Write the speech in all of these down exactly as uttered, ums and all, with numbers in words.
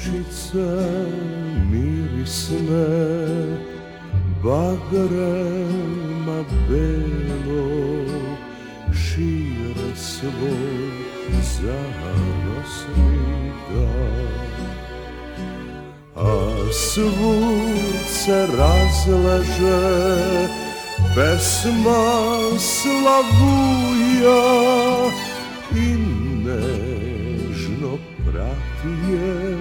rječice mirisne, bagrema belog šire svoj zanosni dan. A svud se razleže pesma slavuja i nežno prati je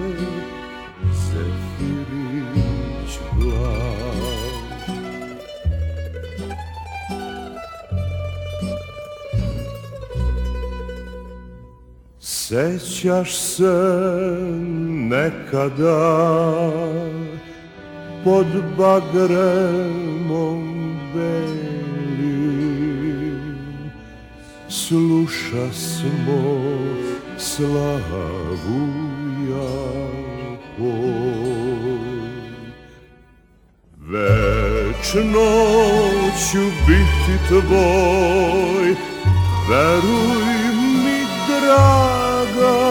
zefirić blag. Sećaš se nekada pod bagremom belim sluša smo slavu jakoj. Večno ću biti tvoj, veruj mi draga,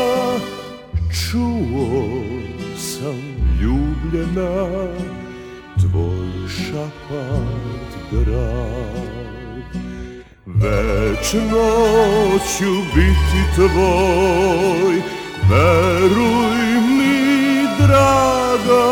čuo sam ljubljena tvoj šapat drag. Večno ću biti tvoj, veruj mi draga,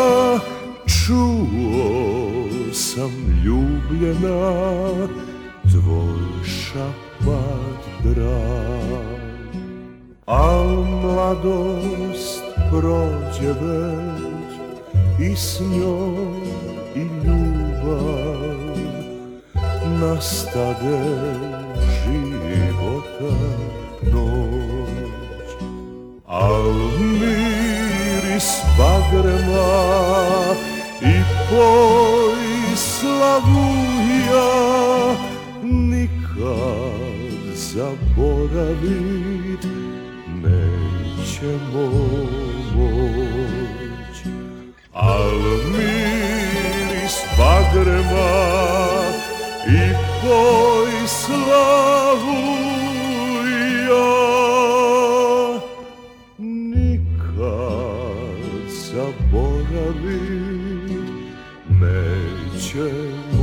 čuo sam ljubljena tvoj šapat drag. Al mladost prođe već i s njom i ljubav, nastade života noć. Al miris bagrema i poj slavuja nikad zaboravit nećemo moć. Al miris bagrema i poj slavuja nikad zaboravit nećemo